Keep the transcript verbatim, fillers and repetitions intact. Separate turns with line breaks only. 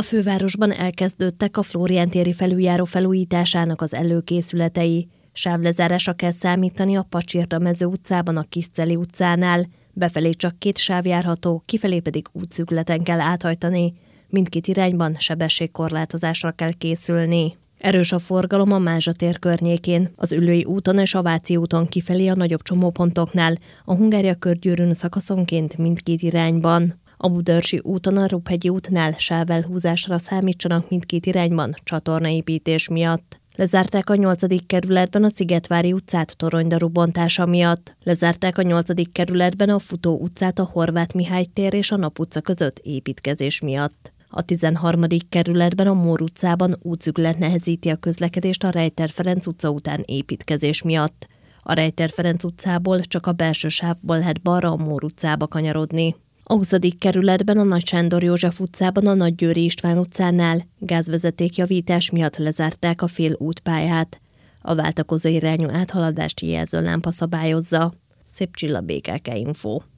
A fővárosban elkezdődtek a Flórián téri felüljáró felújításának az előkészületei. Sávlezárásra kell számítani a Pacsirta-mező utcában a Kisceli utcánál. Befelé csak két sáv járható, kifelé pedig útszűkületen kell áthajtani. Mindkét irányban sebességkorlátozásra kell készülni. Erős a forgalom a Mázsa tér környékén, az Üllői úton és a Váci úton kifelé a nagyobb csomópontoknál, a Hungária körgyűrűn szakaszonként mindkét irányban. A Budaörsi úton a Ruphegyi útnál sávelhúzásra számítsanak mindkét irányban csatornaépítés miatt. Lezárták a nyolcadik kerületben a Szigetvári utcát toronydaru bontása miatt. Lezárták a nyolcadik kerületben a Futó utcát a Horváth Mihály tér és a Nap utca között építkezés miatt. A tizenharmadik kerületben a Mór utcában útszűkület nehezíti a közlekedést a Rejter Ferenc utca után építkezés miatt. A Rejter Ferenc utcából csak a belső sávból lehet balra a Mór utcába kanyarodni. A huszadik kerületben a Nagy Sándor József utcában a Nagygyőri István utcánál gázvezetékjavítás miatt lezárták a fél útpályát. A váltakozó irányú áthaladást jelző lámpa szabályozza. Szép Csilla, bé ká ká Info.